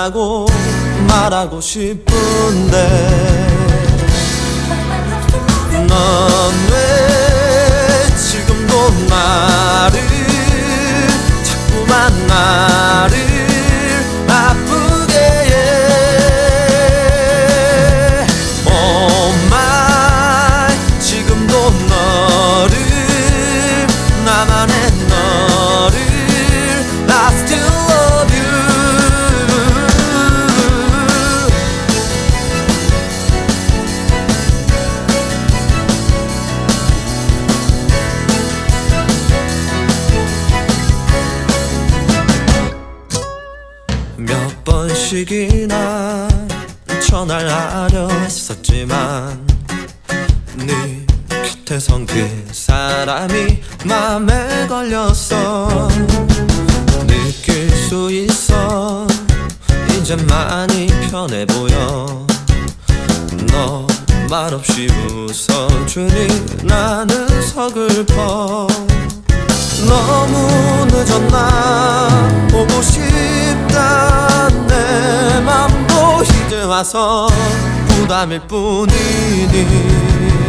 만나고 말하고 싶은데 넌 왜 지금도 나를 자꾸만 나를 아프게 해. Oh my 지금도 너를 나만의 너를 I still love you. 몇 번씩이나 전화를 하려 했었지만 네 곁에선 그 사람이 맘에 걸렸어. 느낄 수 있어 이제 많이 편해 보여. 너 말없이 웃어주니 나는 서글퍼. 너무 늦었나 보고 싶다 내 맘도 이제 와서 부담일 뿐이니